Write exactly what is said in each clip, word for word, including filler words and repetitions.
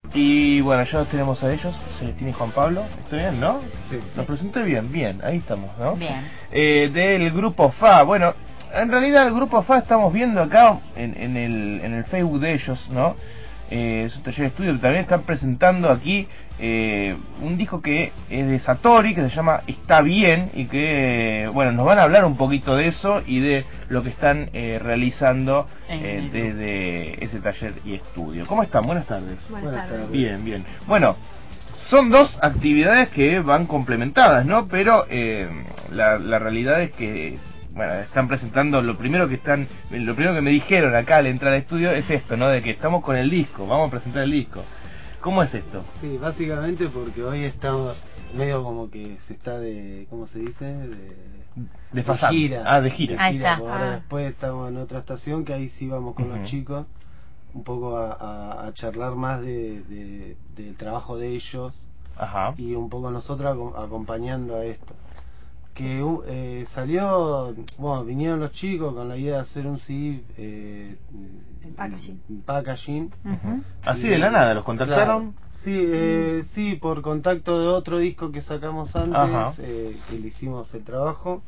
Y bueno, ya los tenemos a ellos, Celestina y Juan Pablo. ¿Estoy bien, no? Sí. Los presenté bien, bien, ahí estamos, ¿no? Bien. Eh, del grupo F A. Bueno, en realidad el grupo F A estamos viendo acá en, en, el, en el Facebook de ellos, ¿no? Eh, es un taller de estudio que también están presentando aquí eh, un disco que es de Satori, que se llama Está Bien, y que, bueno, nos van a hablar un poquito de eso y de lo que están eh, realizando eh, desde ese taller y estudio. ¿Cómo están? Buenas tardes. Buenas tardes. Bien, bien. Bueno, son dos actividades que van complementadas, ¿no? Pero eh, la, la realidad es que, bueno, están presentando, lo primero que están, lo primero que me dijeron acá al entrar al estudio es esto, ¿no? De que estamos con el disco, vamos a presentar el disco. ¿Cómo es esto? Sí, básicamente porque hoy estamos medio como que se está de, ¿cómo se dice? De, de, de gira. Ah, de gira. De Ahí gira, está. Ahora Ah. después estamos en otra estación que ahí sí vamos con Uh-huh. los chicos un poco a, a, a charlar más de, de, del trabajo de ellos. Ajá. Y un poco nosotros acompañando a esto. Que eh, salió, bueno, vinieron los chicos con la idea de hacer un C D eh, en packaging. En packaging. Uh-huh. Así de la nada, ¿los contactaron? Claro. Sí, eh, mm. sí, por contacto de otro disco que sacamos antes, eh, que le hicimos el trabajo.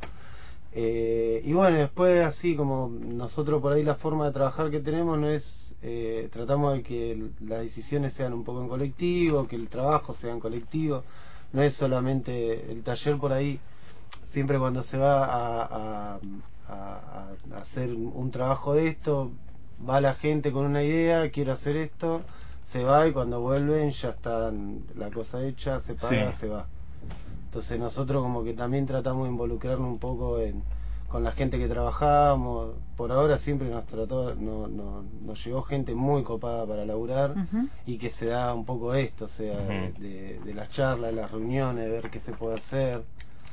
Eh, y bueno, después así como nosotros por ahí la forma de trabajar que tenemos no es, eh, tratamos de que el, las decisiones sean un poco en colectivo, que el trabajo sea en colectivo, no es solamente el taller por ahí. Siempre cuando se va a, a, a, a hacer un trabajo de esto, va la gente con una idea, quiero hacer esto, se va y cuando vuelven ya está la cosa hecha, se paga, sí. se va. Entonces nosotros como que también tratamos de involucrarnos un poco en, con la gente que trabajamos. Por ahora siempre nos trató, no, no, nos llegó gente muy copada para laburar. Uh-huh. Y que se da un poco esto, o sea, uh-huh. de, de las charlas, de las reuniones, de ver qué se puede hacer.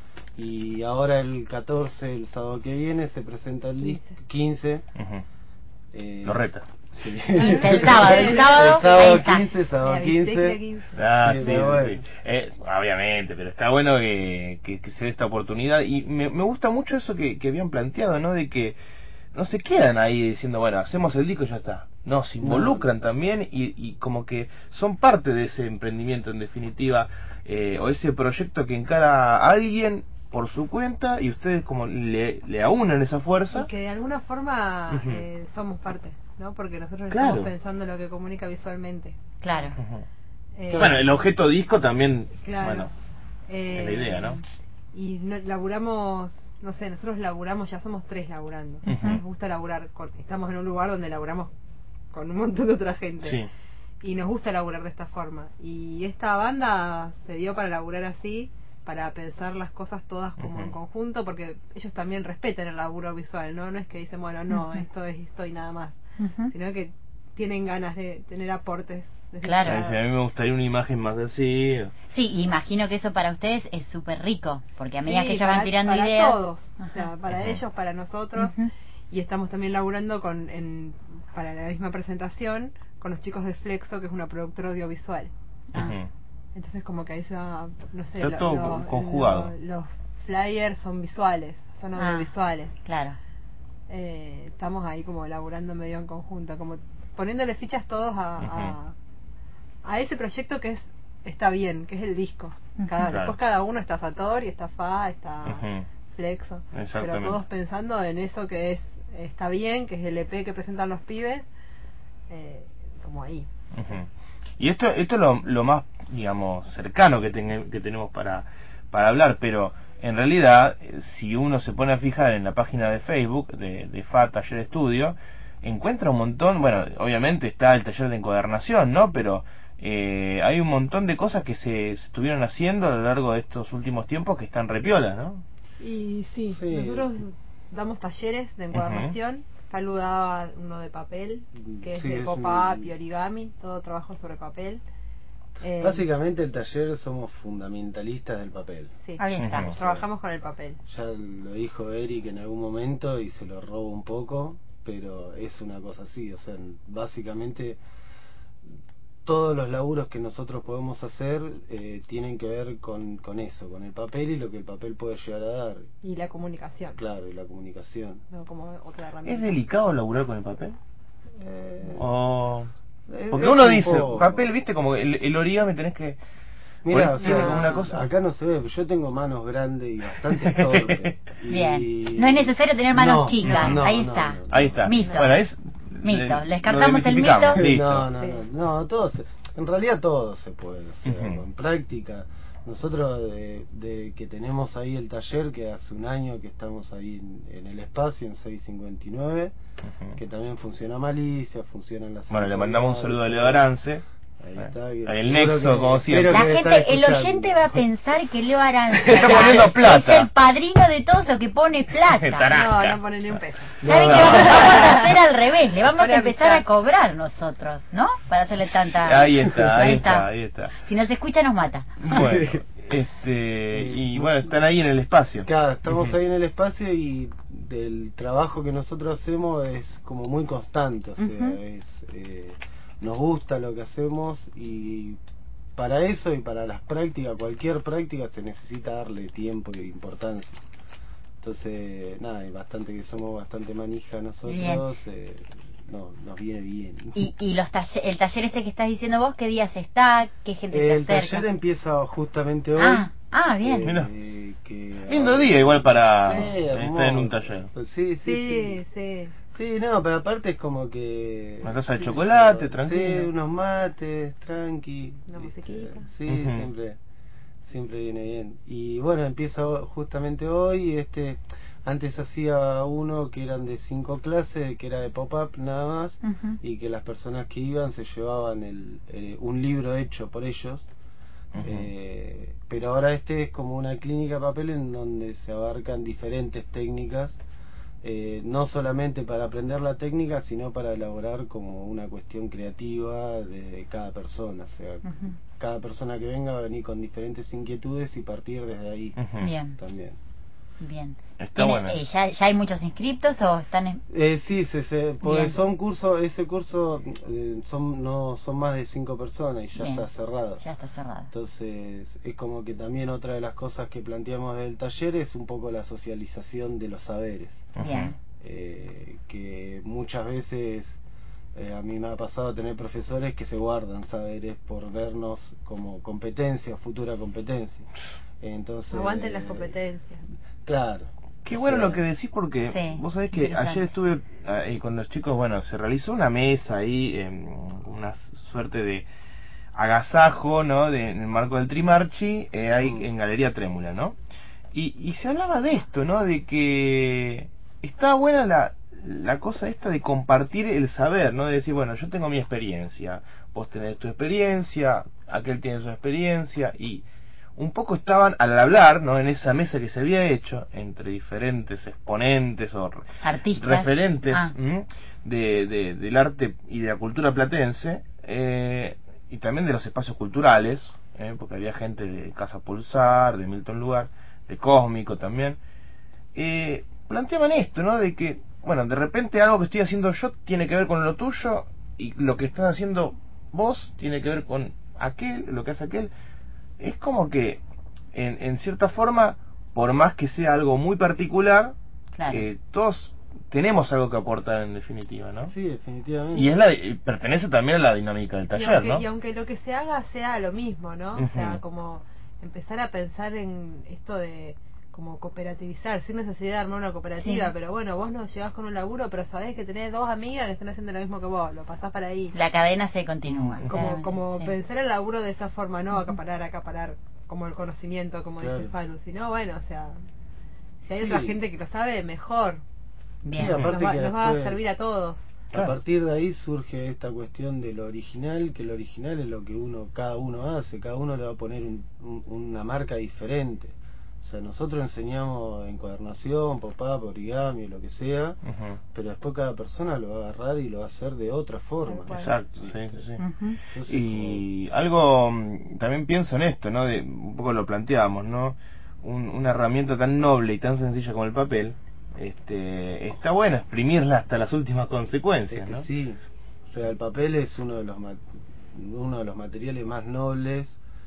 Y ahora el catorce, el sábado que viene, se presenta el disco, quince. Uh-huh. Eh, Lo reta. Sí. El sábado, el sábado, el sábado quince, sábado quince. Ah, sí, sí, bueno. sí. Eh, obviamente, pero está bueno que, que, que se dé esta oportunidad. Y me, me gusta mucho eso que, que habían planteado, ¿no? De que no se quedan ahí diciendo, bueno, hacemos el disco y ya está. No, se involucran no. también y, y como que son parte de ese emprendimiento en definitiva, eh, o ese proyecto que encara a alguien por su cuenta y ustedes como le, le aunan esa fuerza. Y que de alguna forma uh-huh. eh, somos parte, ¿no? Porque nosotros claro. estamos pensando en lo que comunica visualmente. Claro. Uh-huh. eh, bueno, el objeto disco también, claro. bueno, eh, es la idea, ¿no? Y no, laburamos, no sé, nosotros laburamos, ya somos tres laburando. Uh-huh. Nos gusta laburar, con, estamos en un lugar donde laburamos con un montón de otra gente. Sí. Y nos gusta laburar de esta forma. Y esta banda se dio para laburar así, para pensar las cosas todas como uh-huh. en conjunto, porque ellos también respetan el laburo visual, ¿no? No es que dicen, bueno, no, uh-huh. esto es esto y nada más, uh-huh. sino que tienen ganas de tener aportes. Claro. A mí me gustaría una imagen más así. Sí, imagino que eso para ustedes es súper rico, porque a medida sí, que ellos para, van tirando para ideas... todos, uh-huh. o sea, para uh-huh. ellos, para nosotros, uh-huh. y estamos también laburando con en, para la misma presentación con los chicos de Flexo, que es una productora audiovisual. Uh-huh. Entonces como que ahí se va, no sé, está todo lo, conjugado. Lo, los flyers son visuales, son audiovisuales. Ah, claro. Eh, estamos ahí como laburando medio en conjunto, como poniéndole fichas todos a, uh-huh. a, a ese proyecto que es está bien, que es el disco. Cada, claro. Después cada uno está Satori, está Fa, está uh-huh. Flexo, pero todos pensando en eso que es está bien, que es el E P que presentan los pibes, eh, como ahí. Uh-huh. Y esto esto es lo, lo más, digamos, cercano que, ten, que tenemos para, para hablar, pero en realidad, si uno se pone a fijar en la página de Facebook de, de F A Taller Estudio, encuentra un montón, bueno, obviamente está el taller de encuadernación, ¿no? Pero eh, hay un montón de cosas que se, se estuvieron haciendo a lo largo de estos últimos tiempos que están repiolas, ¿no? Y sí, sí. nosotros damos talleres de encuadernación. Uh-huh. Saludaba uno de papel, que es sí, de pop-up y origami, todo trabajo sobre papel. Eh, Básicamente el taller somos fundamentalistas del papel. Sí, ahí está, uh-huh. trabajamos con el papel. Ya lo dijo Eric en algún momento y se lo robo un poco, pero es una cosa así, o sea, básicamente todos los laburos que nosotros podemos hacer eh, tienen que ver con, con eso, con el papel y lo que el papel puede llegar a dar. Y la comunicación. Claro, y la comunicación. No, como otra herramienta. ¿Es delicado laburar con el papel? Eh, ¿O Porque uno dice, poco. papel, viste, como el, el origami tenés que... Mira, o sea, como una cosa. Acá no se ve, pero yo tengo manos grandes y bastante torpes. Bien. Y... No es necesario tener manos no, chicas. No, no, ahí no, está. No, no. Ahí está. Mito. Bueno, es... Mito. Le descartamos el mito. Listo. No, no, no. No, todo se... En realidad todo se puede. O sea, uh-huh. En práctica. Nosotros de, de que tenemos ahí el taller, que hace un año que estamos ahí en, en el espacio, en seis cincuenta y nueve, uh-huh. que también funciona Malicia, funciona en la... Bueno, le mandamos un saludo a Leo Arance. Ahí está, que, el nexo, que, como siempre. La gente, el oyente va a pensar que Leo Arance está poniendo plata. Es el padrino de todos los que pone plata. No, no pone ni un peso. ¿Saben no, qué vamos, vamos a hacer al revés? Le vamos a empezar a cobrar nosotros, ¿no? Para hacerle tanta... Ahí está, ahí, ahí está, está, ahí está. Si nos escucha nos mata. Bueno, este, y bueno, están ahí en el espacio. Claro, estamos uh-huh. ahí en el espacio y del trabajo que nosotros hacemos es como muy constante, o sea, uh-huh. es... Eh, nos gusta lo que hacemos y para eso y para las prácticas, cualquier práctica se necesita darle tiempo y importancia. Entonces, nada, es bastante que somos bastante manija nosotros, eh, no, nos viene bien. ¿Y, y los taller, el taller este que estás diciendo vos, qué días está? ¿Qué gente eh, se acerca? El taller empieza justamente hoy. Ah, ah bien. Eh, Mira. Que, lindo día igual para sí, estar en un taller. Pues sí, sí, sí, sí. sí. Sí, no, pero aparte es como que... Una taza de chocolate, sí, tranquilo. Sí, unos mates, tranqui. Una musiquita. Sí, uh-huh. siempre, siempre viene bien. Y bueno, empieza justamente hoy, este... Antes hacía uno que eran de cinco clases, que era de pop-up nada más, uh-huh. y que las personas que iban se llevaban el, eh, un libro hecho por ellos. Uh-huh. Eh, pero ahora este es como una clínica de papel en donde se abarcan diferentes técnicas. Eh, no solamente para aprender la técnica, sino para elaborar como una cuestión creativa de cada persona. O sea, uh-huh. cada persona que venga va a venir con diferentes inquietudes y partir desde ahí uh-huh. Bien. también. Bien. Está bueno. Eh, ¿ya, ¿Ya hay muchos inscriptos o están en...? Eh, sí, se, se, pues son cursos, ese curso eh, son no son más de cinco personas y ya Bien. está cerrado. Ya está cerrado. Entonces, es como que también otra de las cosas que planteamos del taller es un poco la socialización de los saberes. Bien. Eh, que muchas veces eh, a mí me ha pasado tener profesores que se guardan saberes por vernos como competencia, futura competencia. Entonces, aguanten las competencias. Claro. Qué bueno sea, lo que decís porque sí, vos sabés que ayer estuve eh, con los chicos, bueno, se realizó una mesa ahí, eh, una suerte de agasajo, ¿no? De, en el marco del Trimarchi, eh, ahí mm. en Galería Trémula, ¿no? Y, y se hablaba de esto, ¿no? De que está buena la, la cosa esta de compartir el saber, ¿no? De decir, bueno, yo tengo mi experiencia, vos tenés tu experiencia, aquel tiene su experiencia, y un poco estaban al hablar, ¿no? En esa mesa que se había hecho entre diferentes exponentes o artistas, referentes ah. de, de, del arte y de la cultura platense, eh, y también de los espacios culturales, eh, porque había gente de Casa Pulsar, de Milton Lugar, de Cósmico también, eh, planteaban esto, ¿no? De que, bueno, de repente algo que estoy haciendo yo tiene que ver con lo tuyo y lo que estás haciendo vos tiene que ver con aquel, lo que hace aquel. Es como que, en, en cierta forma, por más que sea algo muy particular, claro. eh, todos tenemos algo que aportar en definitiva, ¿no? Sí, definitivamente. Y es la pertenece también a la dinámica del taller, y aunque, ¿no? Y aunque lo que se haga sea lo mismo, ¿no? Uh-huh. O sea, como empezar a pensar en esto de como cooperativizar, sin necesidad de armar una cooperativa, sí. pero bueno, vos nos llevas con un laburo, pero sabés que tenés dos amigas que están haciendo lo mismo que vos, lo pasás para ahí. La cadena se continúa. Como como sí. pensar el laburo de esa forma, no acaparar, acaparar como el conocimiento, como claro. dice Falu, sino bueno, o sea, si hay sí. otra gente que lo sabe, mejor. Bien. Sí, nos va, que nos después, va a servir a todos. A partir de ahí surge esta cuestión de lo original, que lo original es lo que uno cada uno hace, cada uno le va a poner un, un, una marca diferente. O sea, nosotros enseñamos encuadernación, pop-up, origami, lo que sea, uh-huh. pero después cada persona lo va a agarrar y lo va a hacer de otra forma. Exacto, sí, sí, sí. Uh-huh. Entonces, y como... algo, también pienso en esto, ¿no? De, un poco lo planteábamos, ¿no? Un, una herramienta tan noble y tan sencilla como el papel, este, está bueno exprimirla hasta las últimas consecuencias, es que ¿no? Sí, o sea, el papel es uno de los uno de los materiales más nobles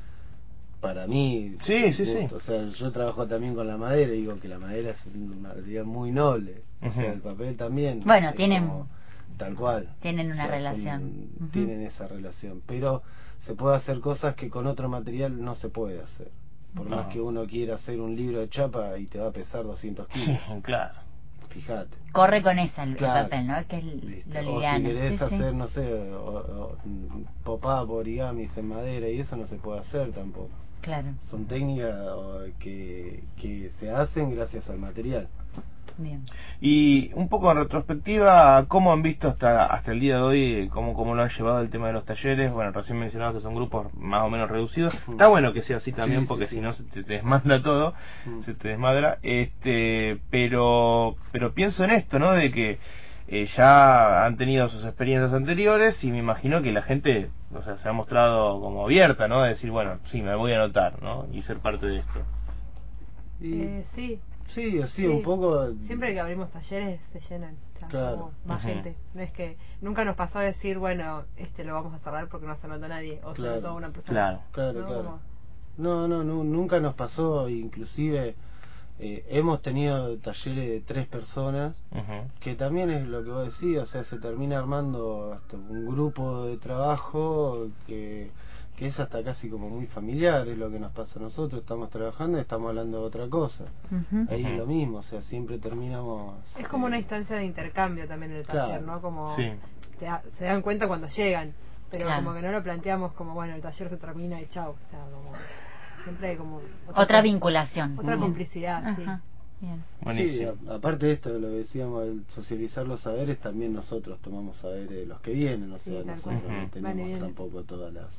para mí. Sí, sí, sí. O sea, yo trabajo también con la madera y digo que la madera es un material muy noble. Uh-huh. O sea, el papel también. Bueno, tienen... Como, Tal cual. Tienen una o sea, relación. Son, uh-huh. Tienen esa relación. Pero se puede hacer cosas que con otro material no se puede hacer. Por no. más que uno quiera hacer un libro de chapa y te va a pesar doscientos kilos. Claro. Fíjate. Corre con esa el, claro. el papel, ¿no? Que es ¿Viste? lo liviano. O si querés sí, hacer, sí. no sé, o, o, pop-up, origamis en madera, y eso no se puede hacer tampoco. Claro. Son técnicas que, que se hacen gracias al material. Bien. Y un poco en retrospectiva, ¿cómo han visto hasta hasta el día de hoy, cómo, cómo lo han llevado el tema de los talleres? Bueno, recién mencionabas que son grupos más o menos reducidos. Mm. Está bueno que sea así también, sí, porque sí, si sí. no se te desmadra todo, mm. se te desmadra. Este, pero pero pienso en esto, ¿no? De que eh, ya han tenido sus experiencias anteriores y me imagino que la gente, o sea, se ha mostrado como abierta, ¿no? De decir, bueno, sí, me voy a anotar, ¿no? Y ser parte de esto. Y... Eh, sí. Sí, así sí. un poco. Siempre que abrimos talleres se llenan, o sea, claro. como más uh-huh. gente. No es que nunca nos pasó a decir, bueno, este lo vamos a cerrar porque no se anotó nadie o claro. se anotó una persona. Claro, claro, ¿no? claro. Como... No, no, no, nunca nos pasó, inclusive eh, hemos tenido talleres de tres personas, uh-huh. que también es lo que vos decís, o sea, se termina armando hasta un grupo de trabajo que que es hasta casi como muy familiar, es lo que nos pasa a nosotros, estamos trabajando y estamos hablando de otra cosa. Uh-huh. Ahí uh-huh. es lo mismo, o sea, siempre terminamos... Es como eh, una instancia de intercambio también en el taller, claro. ¿no? Como sí. te, se dan cuenta cuando llegan, pero claro. como que no lo planteamos como, bueno, el taller se termina y chao, o sea, como... Siempre hay como... Otra, otra vinculación. Otra uh-huh. complicidad, uh-huh. sí. Bien. Sí, a, aparte de esto, lo que decíamos, el socializar los saberes, también nosotros tomamos saberes de los que vienen, o sea, sí, nosotros uh-huh. no tenemos vale, tampoco todas las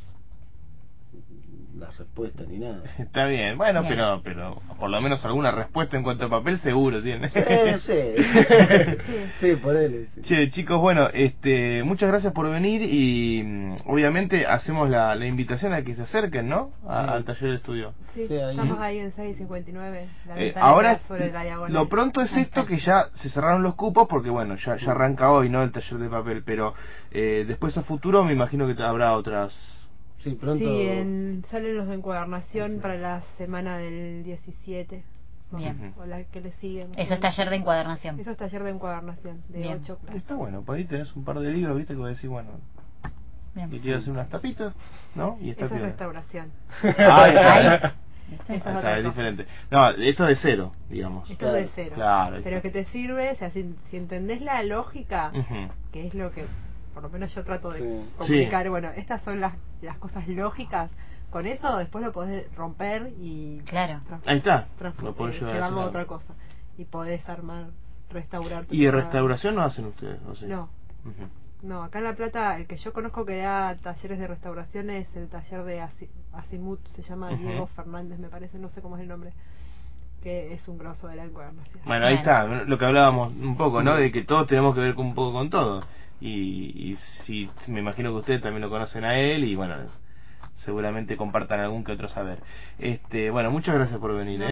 las respuestas ni nada. Está bien, bueno, bien. pero pero por lo menos alguna respuesta en cuanto a papel seguro tiene. Eh, sí, sí, por él. Sí. Che, chicos, bueno, este, muchas gracias por venir y obviamente hacemos la, la invitación a que se acerquen, ¿no? A, sí. Al taller de estudio. Sí, sí ahí. Estamos ahí en seis cincuenta y nueve. La eh, ahora, sobre la diagonal. Lo pronto es esto que ya se cerraron los cupos porque bueno, ya, ya arranca hoy, ¿no? El taller de papel, pero eh, después a futuro me imagino que habrá otras... Sí, pronto. Sí, en, salen los de encuadernación para la semana del diecisiete. Bien. O la que le sigue. Eso es taller de encuadernación. Eso es taller de encuadernación, de ocho clases. Está bueno, por ahí tenés un par de libros, viste, que vos decís, bueno, Bien. y quiero hacer unas tapitas, ¿no? Y está Eso es restauración. Ay, ay. Es, o sea, es diferente. No, esto es de cero, digamos. Esto es de cero. Claro. Pero que te sirve, o sea, si, si entendés la lógica, uh-huh. que es lo que... por lo menos yo trato de sí. comunicar, sí. bueno, estas son las, las cosas lógicas, con eso después lo podés romper y claro ahí está lo podés eh, llevarlo a otra cosa y podés armar, restaurar tu y de restauración no hacen ustedes, ¿o sí? no uh-huh. no, acá en La Plata el que yo conozco que da talleres de restauración es el taller de Asimut, se llama uh-huh. Diego Fernández me parece, no sé cómo es el nombre, que es un grosso de la encuadernación. Bueno, ahí está, lo que hablábamos un poco, ¿no? De que todos tenemos que ver un poco con todo. Y, y si me imagino que ustedes también lo conocen a él y bueno, seguramente compartan algún que otro saber. Este, bueno, muchas gracias por venir, ¿eh?